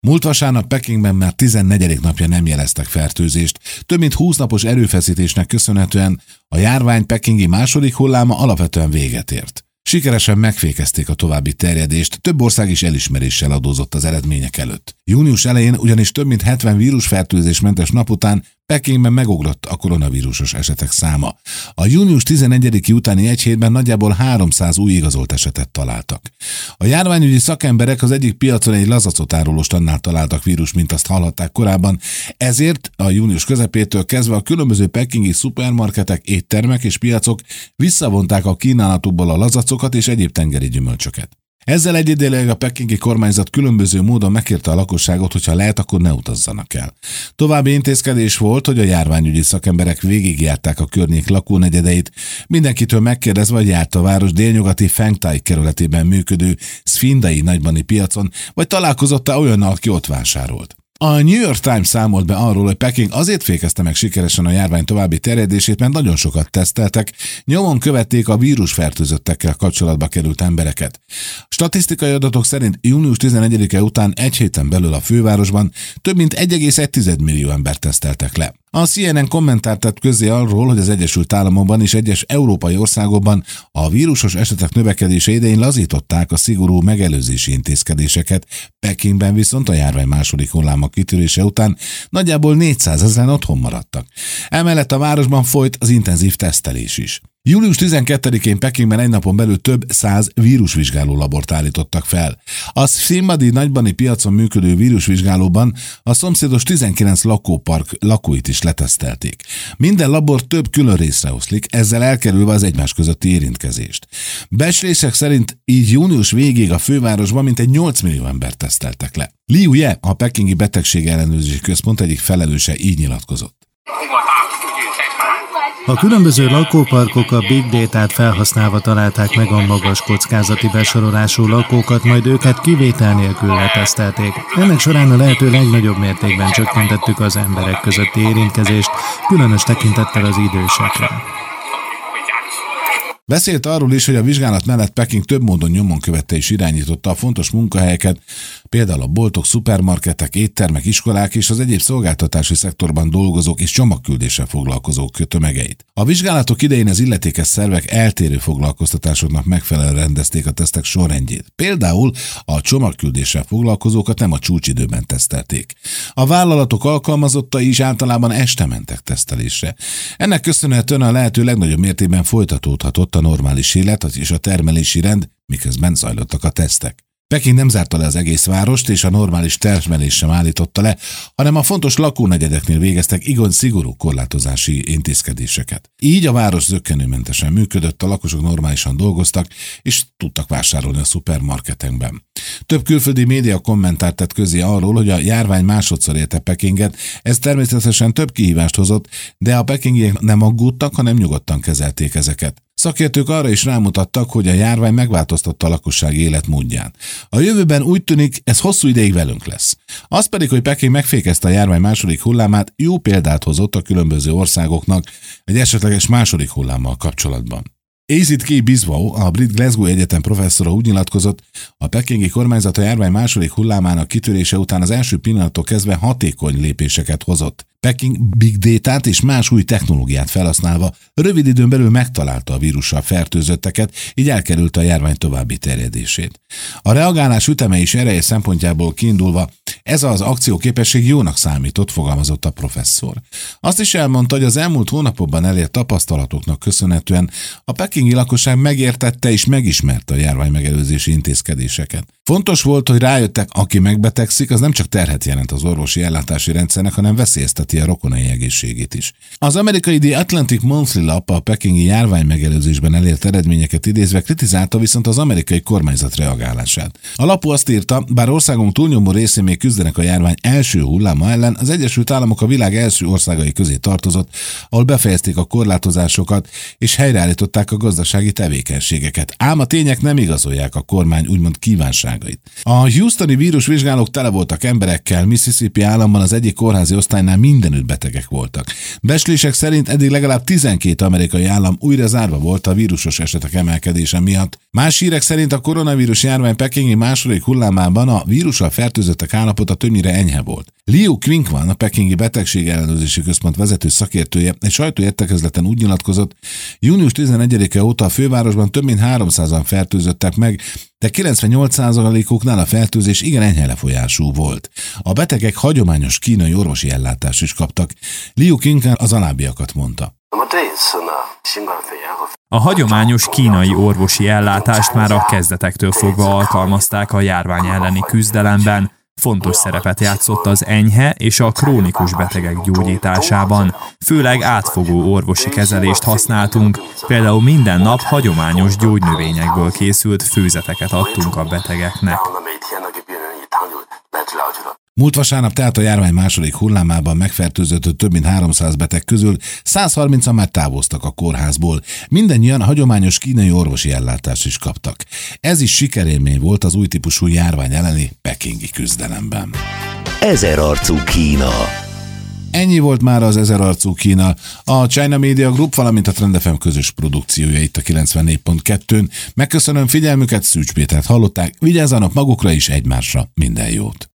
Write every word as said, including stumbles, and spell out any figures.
Múlt vasárnap Pekingben már tizennegyedik napja nem jeleztek fertőzést. Több mint húsz napos erőfeszítésnek köszönhetően a járvány pekingi második hulláma alapvetően véget ért. Sikeresen megfékezték a további terjedést, több ország is elismeréssel adózott az eredmények előtt. Június elején ugyanis több mint hetven vírusfertőzésmentes nap után Pekingben megugrott a koronavírusos esetek száma. A június tizenegyedike utáni egy hétben nagyjából háromszáz új igazolt esetet találtak. A járványügyi szakemberek az egyik piacon egy lazacot áruló standnál találtak vírus, mint azt hallhatták korábban, ezért a június közepétől kezdve a különböző pekingi szupermarketek, éttermek és piacok visszavonták a kínálatukból a lazacokat és egyéb tengeri gyümölcsöket. Ezzel egyidejűleg a pekingi kormányzat különböző módon megkérte a lakosságot, hogyha lehet, akkor ne utazzanak el. További intézkedés volt, hogy a járványügyi szakemberek végigjárták a környék lakónegyedeit, mindenkitől megkérdezve, hogy járt a város délnyugati Fengtai kerületében működő Szfindai nagybani piacon, vagy találkozott-e olyannal, aki ott vásárolt. A New York Times számolt be arról, hogy Peking azért fékezte meg sikeresen a járvány további terjedését, mert nagyon sokat teszteltek, nyomon követték a vírusfertőzöttekkel kapcsolatba került embereket. Statisztikai adatok szerint június tizenegyedike után egy héten belül a fővárosban több mint egy egész egy millió embert teszteltek le. A C N N kommentárt tett közzé arról, hogy az Egyesült Államokban és egyes európai országokban a vírusos esetek növekedése idején lazították a szigorú megelőzési intézkedéseket, Pekingben viszont a járvány második hulláma kitörése után nagyjából négyszázezren otthon maradtak. Emellett a városban folyt az intenzív tesztelés is. július tizenkettedikén Pekingben egy napon belül több száz vírusvizsgáló labort állítottak fel. A Szfindai nagybani piacon működő vírusvizsgálóban a szomszédos tizenkilenc lakópark lakóit is letesztelték. Minden labor több külön részre oszlik, ezzel elkerülve az egymás közötti érintkezést. Becslések szerint így június végéig a fővárosban mintegy nyolc millió embert teszteltek le. Liu Ye, a Pekingi Betegség Ellenőrzési Központ egyik felelőse így nyilatkozott. A különböző lakóparkok a Big Data-t felhasználva találták meg a magas kockázati besorolású lakókat, majd őket kivétel nélkül letesztelték. Ennek során a lehető legnagyobb mértékben csökkentettük az emberek közötti érintkezést, különös tekintettel az idősekre. Beszélt arról is, hogy a vizsgálat mellett Peking több módon nyomon követte és irányította a fontos munkahelyeket, például a boltok, szupermarketek, éttermek, iskolák és az egyéb szolgáltatási szektorban dolgozók és csomagküldéssel foglalkozók tömegeit. A vizsgálatok idején az illetékes szervek eltérő foglalkoztatásoknak megfelelően rendezték a tesztek sorrendjét. Például a csomagküldéssel foglalkozókat nem a csúcsidőben tesztelték. A vállalatok alkalmazottai is általában este mentek tesztelésre. Ennek köszönhetően a lehető legnagyobb mértékben folytatódhatott a normális élet és a termelési rend, miközben zajlottak a tesztek. Peking nem zárta le az egész várost, és a normális termelés sem állította le, hanem a fontos lakónegyedeknél végeztek igen szigorú korlátozási intézkedéseket. Így a város zökkenőmentesen működött, a lakosok normálisan dolgoztak, és tudtak vásárolni a szupermarketekben. Több külföldi média kommentárt tett közé arról, hogy a járvány másodszor érte Pekinget, ez természetesen több kihívást hozott, de a pekingiek nem aggódtak, hanem nyugodtan kezelték ezeket. Szakértők arra is rámutattak, hogy a járvány megváltoztatta a lakosság életmódján. A jövőben úgy tűnik, ez hosszú ideig velünk lesz. Az pedig, hogy Peking megfékezte a járvány második hullámát, jó példát hozott a különböző országoknak egy esetleges második hullámmal kapcsolatban. Azit K. Biswau, a brit Glasgow Egyetem professzora úgy nyilatkozott, a pekingi kormányzat a járvány második hullámának kitörése után az első pillanattól kezdve hatékony lépéseket hozott. Peking Big Data-t és más új technológiát felhasználva rövid időn belül megtalálta a vírussal fertőzötteket, így elkerülte a járvány további terjedését. A reagálás üteme és ereje szempontjából kiindulva ez az akcióképesség jónak számított, fogalmazott a professzor. Azt is elmondta, hogy az elmúlt hónapokban elért tapasztalatoknak köszönhetően a pekingi lakosság megértette és megismerte a járvány megelőzési intézkedéseket. Fontos volt, hogy rájöttek, aki megbetegszik, az nem csak terhet jelent az orvosi ellátási rendszernek, hanem veszélyezteti a rokonai egészségét is. Az amerikai The Atlantic Monthly lap a pekingi járvány megelőzésben elért eredményeket idézve kritizálta viszont az amerikai kormányzat reagálását. A lapú azt írta, bár országunk túlnyomó részén még küzdenek a járvány első hulláma ellen, az Egyesült Államok a világ első országai közé tartozott, ahol befejezték a korlátozásokat és helyreállították a gazdasági tevékenységeket. Ám a tények nem igazolják a kormány úgymond kívánságait. A houstoni vírusvizsgálók tele voltak emberekkel, Mississippi államban az egyik kórházi osztálynál minden mindenütt betegek voltak. Becslések szerint eddig legalább tizenkét amerikai állam újra zárva volt a vírusos esetek emelkedése miatt. Más hírek szerint a koronavírus járvány pekingi második hullámában a vírussal fertőzöttek állapota többnyire enyhe volt. Liu Qingwan, a pekingi betegség ellenőrzési központ vezető szakértője egy sajtóértekezleten úgy nyilatkozott, június tizenegyedike óta a fővárosban több mint háromszázan fertőzöttek meg, de kilencvennyolc százalékuknál a fertőzés igen enyhe lefolyású volt. A betegek hagyományos kínai orvosi ellátást is kaptak. Liu Qingwan az alábbiakat mondta. A hagyományos kínai orvosi ellátást már a kezdetektől fogva alkalmazták a járvány elleni küzdelemben. Fontos szerepet játszott az enyhe és a krónikus betegek gyógyításában. Főleg átfogó orvosi kezelést használtunk, például minden nap hagyományos gyógynövényekből készült főzeteket adtunk a betegeknek. Múlt vasárnap tehát a járvány második hullámában megfertőzött több mint háromszáz beteg közül száz harmincan már távoztak a kórházból. Mindennyian hagyományos kínai orvosi ellátást is kaptak. Ez is sikerélmény volt az új típusú járvány elleni pekingi küzdelemben. Ezerarcú Kína. Ennyi volt már az Ezerarcú Kína, a China Media Group, valamint a Trend ef em közös produkciója itt a kilencvennégy pont kettőn. Megköszönöm figyelmüket, Szűcs Pétert hallották, vigyázzanak magukra és egymásra, minden jót!